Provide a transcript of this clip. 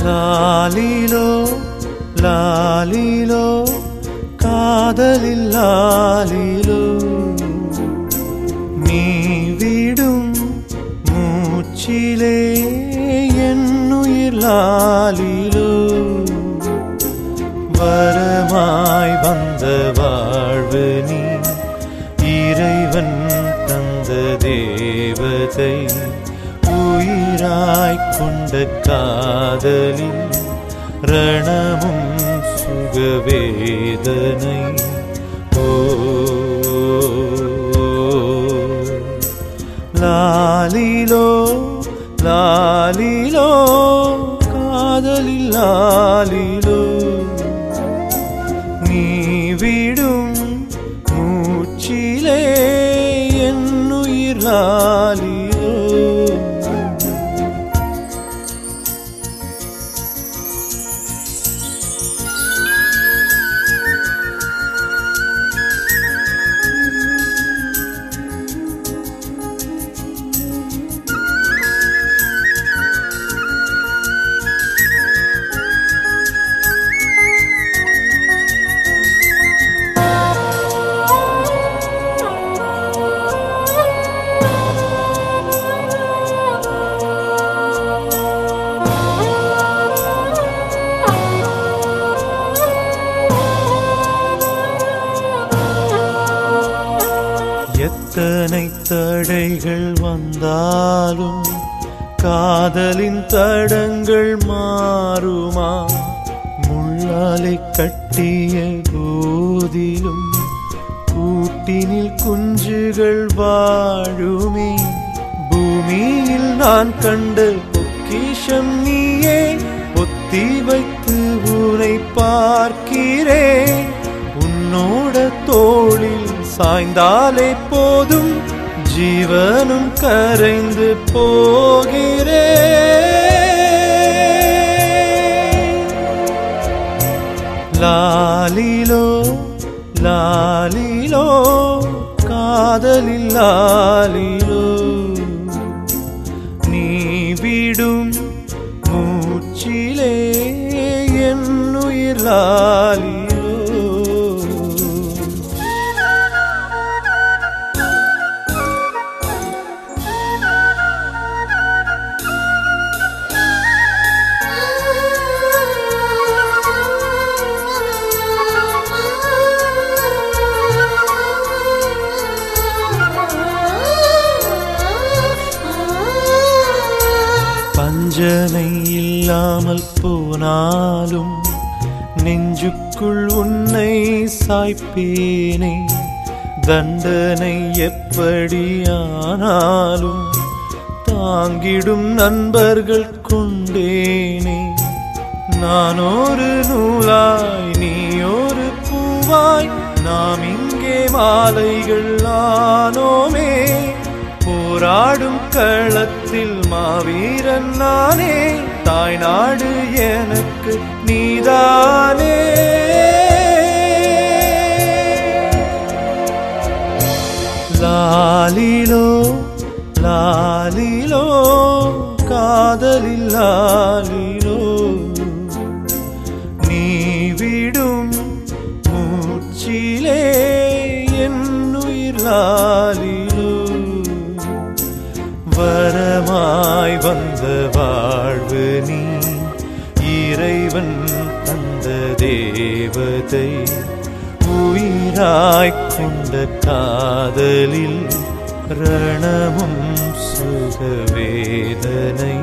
லாலிலோ லாலிலோ காதலில் லாலிலோ நீ விடும் மூச்சிலே என்னுயிர் லாலிலோ வரமாய் வந்த வாழ்வு நீ இறைவன் தந்த தேவதை உயிராய் கொண்ட காதலில் ரணமும் சுகவேதனை ஓ லாலிலோ லாலிலோ காதலில் லாலிலோ நீ விடும் மூச்சிலே என்னுயிர் லாலிலோ எத்தனை தடைகள் வந்தாலும் காதலின் தடங்கள் மாறுமா முள்ளாலை கட்டிய போதிலும் கூட்டினில் குஞ்சுகள் வாழுமே பூமியில் நான் கண்ட பொக்கிஷம் நீயே பொத்தி வைத்து உன்னை பார்க்கிறேன் உன்னோட தோளில் சாய்ந்தாலே போதும் ஜீவனும் கரைந்து போகிறேன் லாலிலோ லாலிலோ காதலில் லாலிலோ நீ விடும் மூச்சிலே என்னுயிர் லாலிலோ பஞ்சனை இல்லாமல் போனாலும் நெஞ்சுக்குள் உன்னை சாய்ப்பேனே தண்டனை எப்படியானாலும் தாங்கிடும் நண்பர்கள் கொண்டேனே நான் ஒரு நூலாய் நீ ஒரு பூவாய் நாம் இங்கே மாலைகள் ஆனோமே போராடும் களத்தில் மாவீரன் நானே தாய்நாடு எனக்கு நீதானே லாலிலோ லாலிலோ காதலில் லாலிலோ நீ விடும் மூச்சிலே என்னுயிர் லாலிலோ வரமாய் வந்த வாழ்வு நீ இறைவன் தந்த தேவதை உயிராய் கொண்ட காதலில் ரணமும் சுகவேதனை